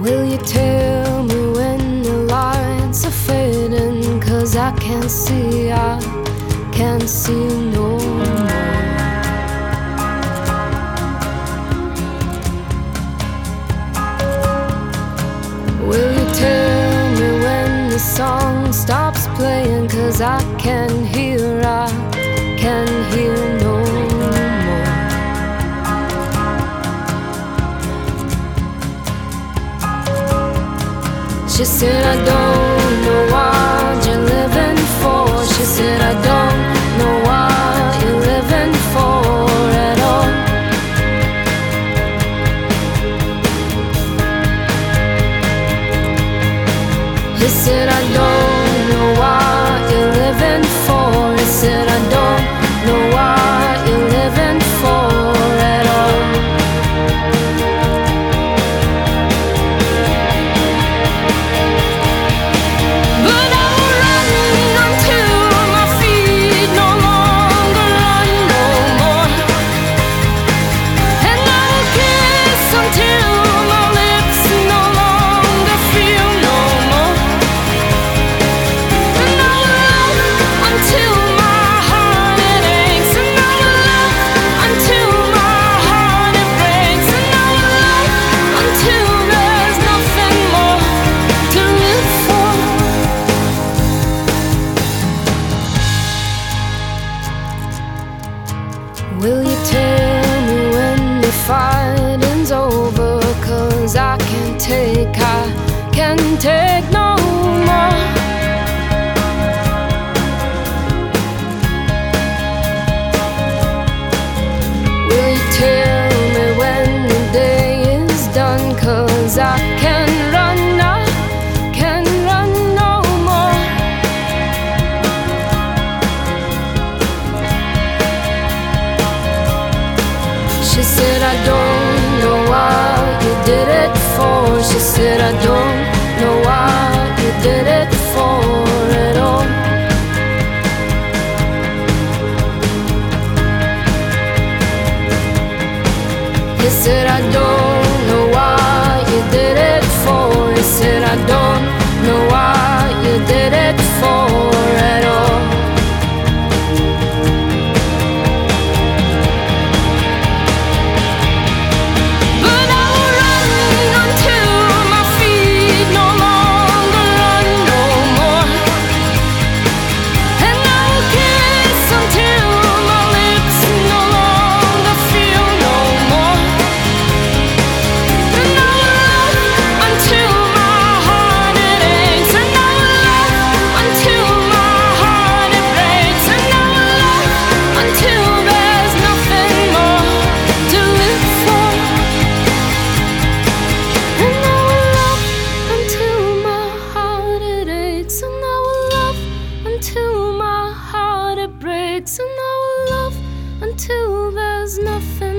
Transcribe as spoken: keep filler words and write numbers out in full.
Will you tell me when the lights are fading? 'Cause I can't see, I can't see no more. Will you tell me when the song stops playing? 'Cause I can't hear, I can't hear no more. She said, I don't know what you're living for. She said, I don't know what you're living for at all. He said, I don't know what you're living for. He said, I don't know what you're living for at all. Will you tell me when the fighting's over? 'Cause I can't take, I can't take no more. Will you tell me when the day is done? 'Cause I can't run, I can't run no more. She said, I don't know what you did it for. She said, I don't know what you did it for at all. He said, I don't know what you did it for. He said, I don't know what you did it for at all. Until my heart it breaks, and I will love until there's nothing